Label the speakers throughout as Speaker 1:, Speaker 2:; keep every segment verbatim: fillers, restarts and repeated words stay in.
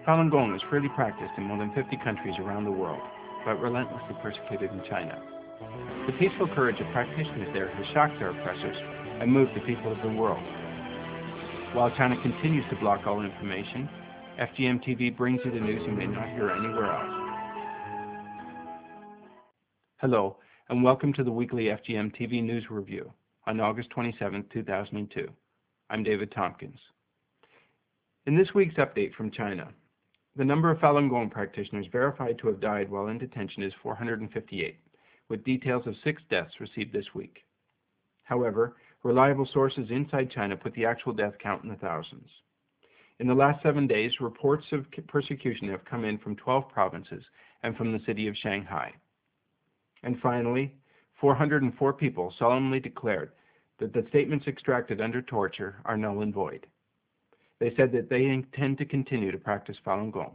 Speaker 1: Falun Gong is freely practiced in more than fifty countries around the world, but relentlessly persecuted in China. The peaceful courage of practitioners there has shocked their oppressors and moved the people of the world. While China continues to block all information, F G M T V brings you the news you may not hear anywhere else. Hello, and welcome to the weekly F G M T V News Review on August twenty-seventh, two thousand two. I'm David Tompkins. In this week's update from China, the number of Falun Gong practitioners verified to have died while in detention is four hundred fifty-eight, with details of six deaths received this week. However, reliable sources inside China put the actual death count in the thousands. In the last seven days, reports of persecution have come in from twelve provinces and from the city of Shanghai. And finally, four hundred four people solemnly declared that the statements extracted under torture are null and void. They said that they intend to continue to practice Falun Gong.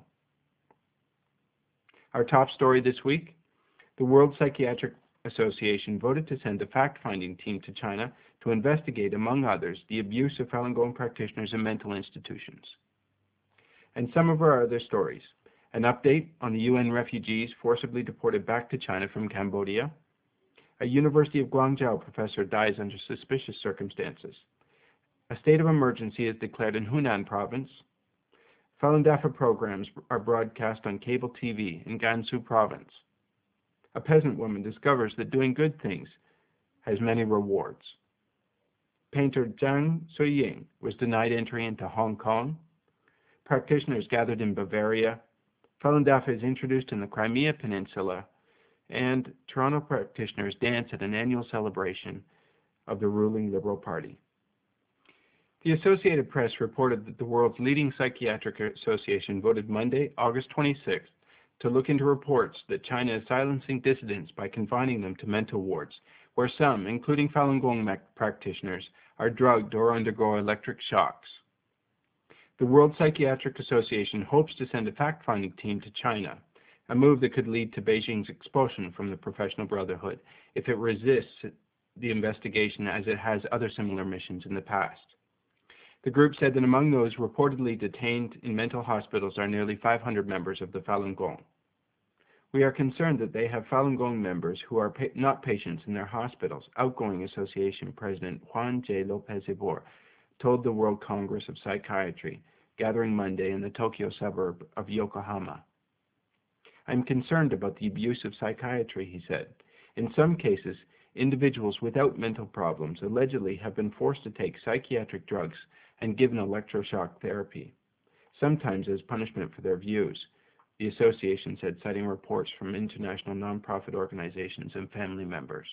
Speaker 1: Our top story this week: the World Psychiatric Association voted to send a fact-finding team to China to investigate, among others, the abuse of Falun Gong practitioners in mental institutions. And some of our other stories: an update on the U N refugees forcibly deported back to China from Cambodia, a University of Guangzhou professor dies under suspicious circumstances, a state of emergency is declared in Hunan province, Falun Dafa programs are broadcast on cable T V in Gansu province, a peasant woman discovers that doing good things has many rewards, painter Zhang Suiying was denied entry into Hong Kong, practitioners gathered in Bavaria, Falun Dafa is introduced in the Crimea Peninsula, and Toronto practitioners dance at an annual celebration of the ruling Liberal Party. The Associated Press reported that the world's leading psychiatric association voted Monday, August twenty-sixth, to look into reports that China is silencing dissidents by confining them to mental wards, where some, including Falun Gong practitioners, are drugged or undergo electric shocks. The World Psychiatric Association hopes to send a fact-finding team to China, a move that could lead to Beijing's expulsion from the Professional Brotherhood if it resists the investigation, as it has other similar missions in the past. The group said that among those reportedly detained in mental hospitals are nearly five hundred members of the Falun Gong. We are concerned that they have Falun Gong members who are pa not patients in their hospitals, outgoing association president Juan J. Lopez Ibor told the World Congress of Psychiatry, gathering Monday in the Tokyo suburb of Yokohama. I'm concerned about the abuse of psychiatry, he said. In some cases, individuals without mental problems allegedly have been forced to take psychiatric drugs and given electroshock therapy, sometimes as punishment for their views, the association said, citing reports from international nonprofit organizations and family members.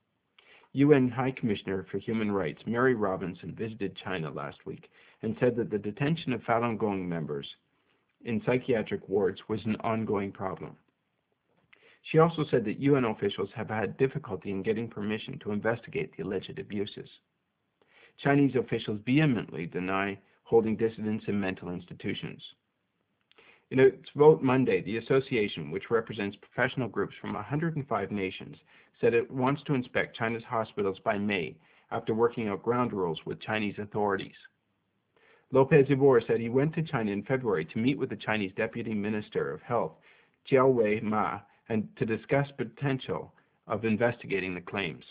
Speaker 1: U N High Commissioner for Human Rights Mary Robinson visited China last week and said that the detention of Falun Gong members in psychiatric wards was an ongoing problem. She also said that U N officials have had difficulty in getting permission to investigate the alleged abuses. Chinese officials vehemently deny holding dissidents in mental institutions. In its vote Monday, the association, which represents professional groups from one hundred five nations, said it wants to inspect China's hospitals by May after working out ground rules with Chinese authorities. Lopez Ibor said he went to China in February to meet with the Chinese Deputy Minister of Health, Jiawei Ma, and to discuss potential of investigating the claims.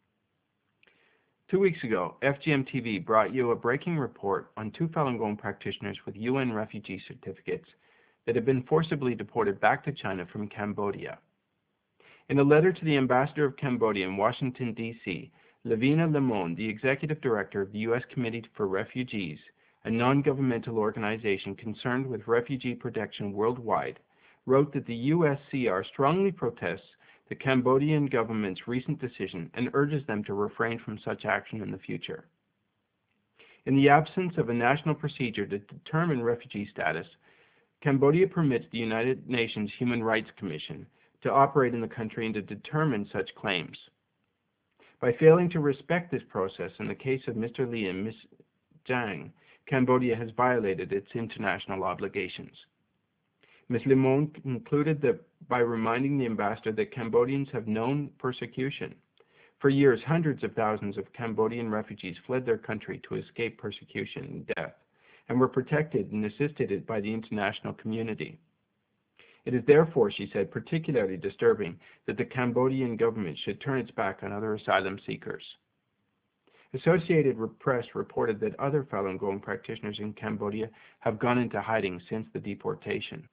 Speaker 1: Two weeks ago, F G M T V brought you a breaking report on two Falun Gong practitioners with U N refugee certificates that had been forcibly deported back to China from Cambodia. In a letter to the ambassador of Cambodia in Washington, D C, Lavina Limon, the executive director of the U S Committee for Refugees, a non-governmental organization concerned with refugee protection worldwide, wrote that the U S C R strongly protests the Cambodian government's recent decision and urges them to refrain from such action in the future. In the absence of a national procedure to determine refugee status, Cambodia permits the United Nations Human Rights Commission to operate in the country and to determine such claims. By failing to respect this process in the case of Mister Lee and Miz Zhang, Cambodia has violated its international obligations. Miz Limon concluded that by reminding the ambassador that Cambodians have known persecution. For years, hundreds of thousands of Cambodian refugees fled their country to escape persecution and death, and were protected and assisted by the international community. It is therefore, she said, particularly disturbing that the Cambodian government should turn its back on other asylum seekers. Associated Press reported that other Falun Gong practitioners in Cambodia have gone into hiding since the deportation.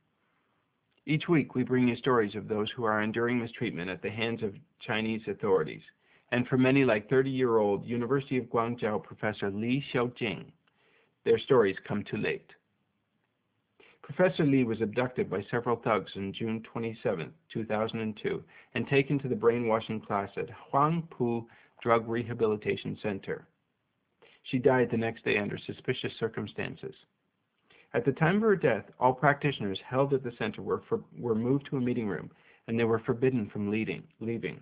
Speaker 1: Each week, we bring you stories of those who are enduring mistreatment at the hands of Chinese authorities, and for many like thirty-year-old University of Guangzhou professor Li Xiaojing, their stories come too late. Professor Li was abducted by several thugs on June twenty-seventh, two thousand two, and taken to the brainwashing class at Huangpu Drug Rehabilitation Center. She died the next day under suspicious circumstances. At the time of her death, all practitioners held at the center were, for, were moved to a meeting room, and they were forbidden from leading, leaving.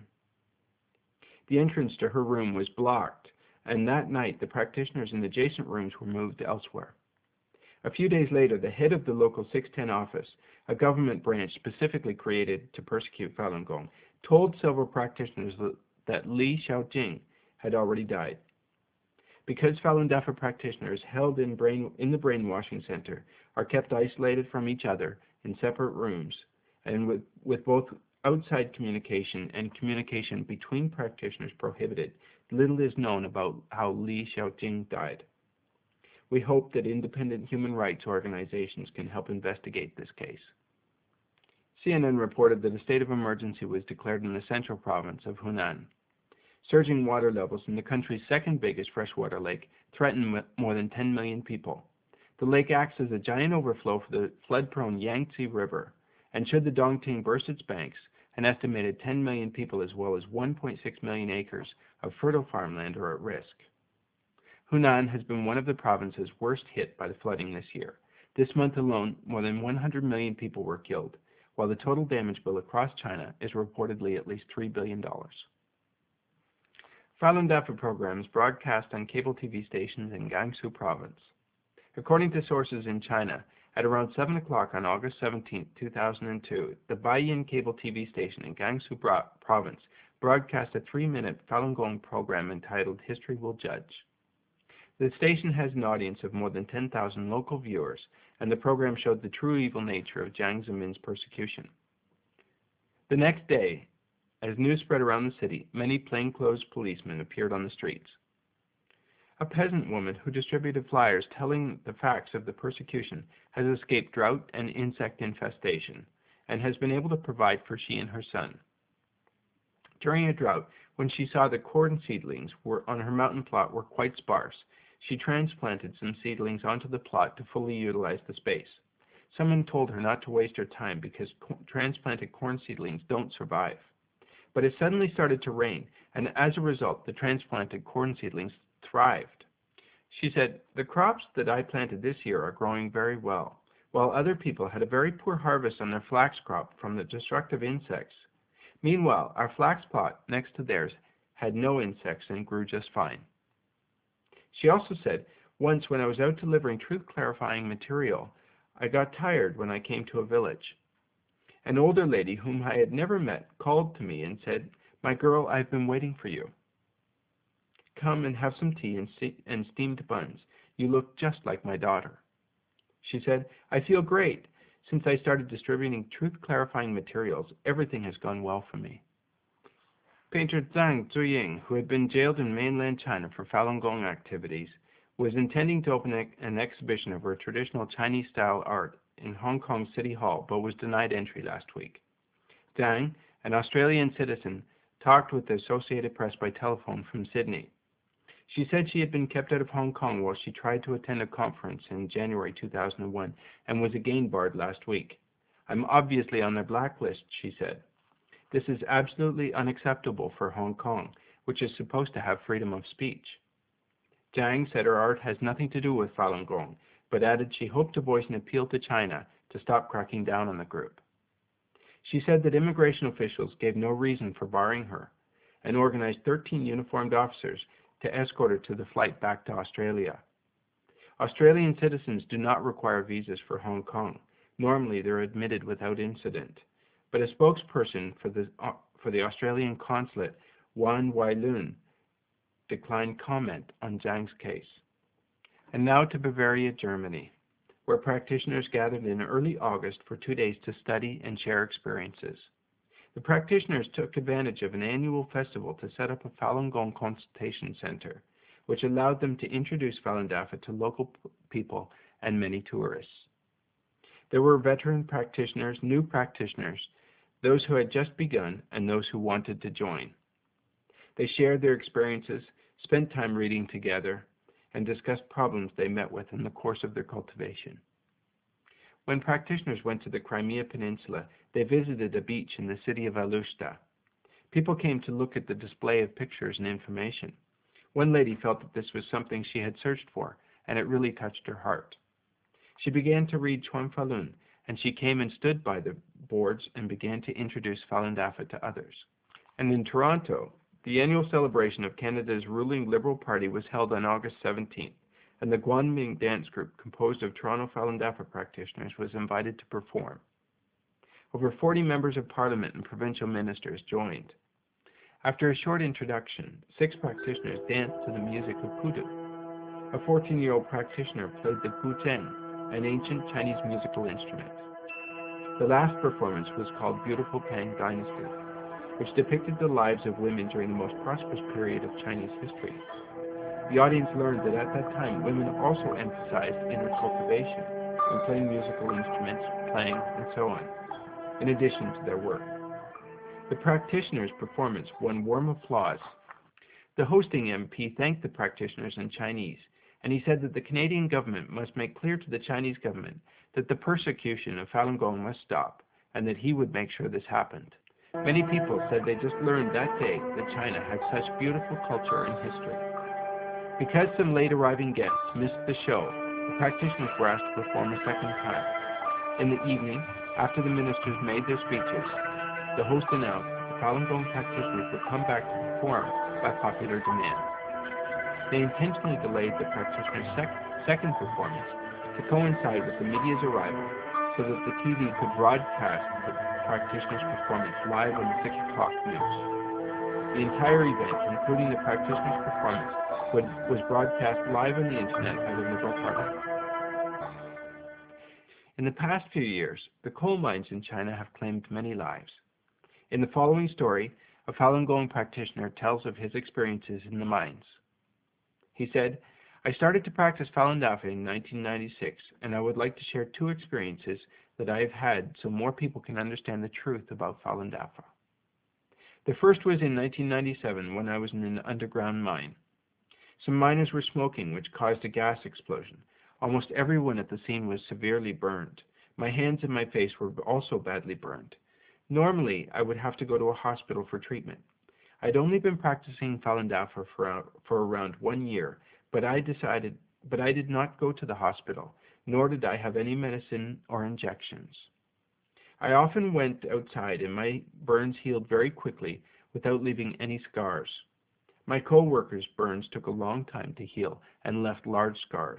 Speaker 1: The entrance to her room was blocked, and that night the practitioners in adjacent rooms were moved elsewhere. A few days later, the head of the local six ten office, a government branch specifically created to persecute Falun Gong, told several practitioners that Li Xiaojing had already died. Because Falun Dafa practitioners held in, brain, in the brainwashing center are kept isolated from each other in separate rooms, and with, with both outside communication and communication between practitioners prohibited, little is known about how Li Xiaojing died. We hope that independent human rights organizations can help investigate this case. C N N reported that a state of emergency was declared in the central province of Hunan. Surging water levels in the country's second biggest freshwater lake threaten more than ten million people. The lake acts as a giant overflow for the flood-prone Yangtze River, and should the Dongting burst its banks, an estimated ten million people as well as one point six million acres of fertile farmland are at risk. Hunan has been one of the provinces worst hit by the flooding this year. This month alone, more than one hundred million people were killed, while the total damage bill across China is reportedly at least three billion dollars. Falun Dafa programs broadcast on cable T V stations in Gansu province. According to sources in China, at around seven o'clock on August seventeenth, two thousand two, the Baiyin cable T V station in Gansu province broadcast a three-minute Falun Gong program entitled History Will Judge. The station has an audience of more than ten thousand local viewers, and the program showed the true evil nature of Jiang Zemin's persecution. The next day, as news spread around the city, many plainclothes policemen appeared on the streets. A peasant woman who distributed flyers telling the facts of the persecution has escaped drought and insect infestation, and has been able to provide for she and her son. During a drought, when she saw the corn seedlings were on her mountain plot were quite sparse, she transplanted some seedlings onto the plot to fully utilize the space. Someone told her not to waste her time because co- transplanted corn seedlings don't survive. But it suddenly started to rain, and as a result, the transplanted corn seedlings thrived. She said, "The crops that I planted this year are growing very well, while other people had a very poor harvest on their flax crop from the destructive insects. Meanwhile, our flax plot next to theirs had no insects and grew just fine." She also said, "Once when I was out delivering truth-clarifying material, I got tired when I came to a village. An older lady whom I had never met called to me and said, 'My girl, I've been waiting for you. Come and have some tea and, ste and steamed buns. You look just like my daughter.' She said, 'I feel great. Since I started distributing truth-clarifying materials, everything has gone well for me.'" Painter Zhang Zuying, who had been jailed in mainland China for Falun Gong activities, was intending to open an exhibition of her traditional Chinese-style art in Hong Kong City Hall, but was denied entry last week. Zhang, an Australian citizen, talked with the Associated Press by telephone from Sydney. She said she had been kept out of Hong Kong while she tried to attend a conference in January two thousand one and was again barred last week. "I'm obviously on their blacklist," she said. "This is absolutely unacceptable for Hong Kong, which is supposed to have freedom of speech." Zhang said her art has nothing to do with Falun Gong, but added she hoped to voice an appeal to China to stop cracking down on the group. She said that immigration officials gave no reason for barring her, and organized thirteen uniformed officers to escort her to the flight back to Australia. Australian citizens do not require visas for Hong Kong. Normally, they're admitted without incident. But a spokesperson for the, uh, for the Australian consulate, Wan Wai Lun, declined comment on Zhang's case. And now to Bavaria, Germany, where practitioners gathered in early August for two days to study and share experiences. The practitioners took advantage of an annual festival to set up a Falun Gong consultation center, which allowed them to introduce Falun Dafa to local people and many tourists. There were veteran practitioners, new practitioners, those who had just begun, and those who wanted to join. They shared their experiences, spent time reading together, and discussed problems they met with in the course of their cultivation. When practitioners went to the Crimea Peninsula, they visited a beach in the city of Alushta. People came to look at the display of pictures and information. One lady felt that this was something she had searched for, and it really touched her heart. She began to read Chuan Falun, and she came and stood by the boards and began to introduce Falun Dafa to others. And in Toronto, the annual celebration of Canada's ruling Liberal Party was held on August seventeenth, and the Guanming dance group, composed of Toronto Falun Dafa practitioners, was invited to perform. Over forty members of Parliament and provincial ministers joined. After a short introduction, six practitioners danced to the music of kudu. A fourteen-year-old practitioner played the guzheng, an ancient Chinese musical instrument. The last performance was called Beautiful Tang Dynasty, which depicted the lives of women during the most prosperous period of Chinese history. The audience learned that at that time, women also emphasized inner cultivation in playing musical instruments, playing, and so on, in addition to their work. The practitioners' performance won warm applause. The hosting M P thanked the practitioners in Chinese, and he said that the Canadian government must make clear to the Chinese government that the persecution of Falun Gong must stop, and that he would make sure this happened. Many people said they just learned that day that China had such beautiful culture and history. Because some late arriving guests missed the show, the practitioners were asked to perform a second time. In the evening, after the ministers made their speeches, the host announced that the Falun Gong practitioners would come back to perform by popular demand. They intentionally delayed the practitioners' sec- second performance to coincide with the media's arrival, so that the T V could broadcast the practitioners' performance live on the six o'clock news. The entire event, including the practitioners' performance, would, was broadcast live on the internet by the Liberal Party. In the past few years, the coal mines in China have claimed many lives. In the following story, a Falun Gong practitioner tells of his experiences in the mines. He said, "I started to practice Falun Dafa in nineteen ninety-six, and I would like to share two experiences that I have had so more people can understand the truth about Falun Dafa. The first was in nineteen ninety-seven when I was in an underground mine. Some miners were smoking, which caused a gas explosion. Almost everyone at the scene was severely burned. My hands and my face were also badly burned. Normally, I would have to go to a hospital for treatment. I'd only been practicing Falun Dafa for, for around one year, but I decided, but I did not go to the hospital, nor did I have any medicine or injections. I often went outside, and my burns healed very quickly without leaving any scars. My co-workers' burns took a long time to heal and left large scars.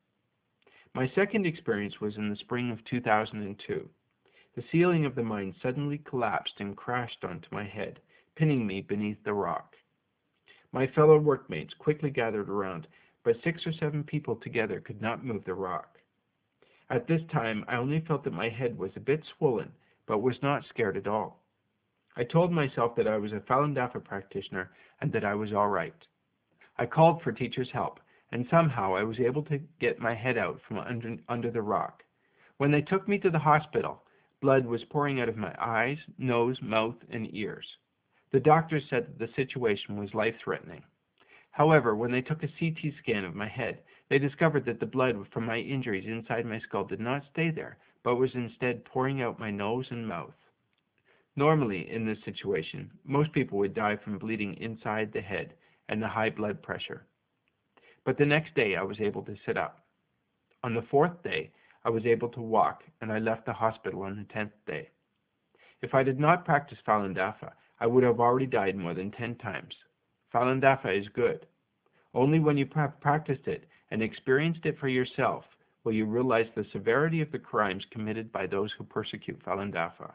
Speaker 1: My second experience was in the spring of two thousand two. The ceiling of the mine suddenly collapsed and crashed onto my head, pinning me beneath the rock. My fellow workmates quickly gathered around, but six or seven people together could not move the rock. At this time, I only felt that my head was a bit swollen, but was not scared at all. I told myself that I was a Falun Dafa practitioner and that I was all right. I called for teachers' help, and somehow I was able to get my head out from under, under the rock. When they took me to the hospital, blood was pouring out of my eyes, nose, mouth, and ears. The doctors said that the situation was life-threatening. However, when they took a C T scan of my head, they discovered that the blood from my injuries inside my skull did not stay there, but was instead pouring out my nose and mouth. Normally, in this situation, most people would die from bleeding inside the head and the high blood pressure. But the next day, I was able to sit up. On the fourth day, I was able to walk, and I left the hospital on the tenth day. If I did not practice Falun Dafa, I would have already died more than ten times. Falun Dafa is good. Only when you have practiced it and experienced it for yourself will you realize the severity of the crimes committed by those who persecute Falun Dafa.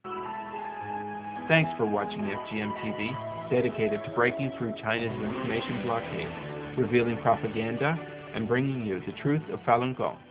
Speaker 1: Thanks for watching F G M T V, dedicated to breaking through China's information blockade, revealing propaganda, and bringing you the truth of Falun Gong.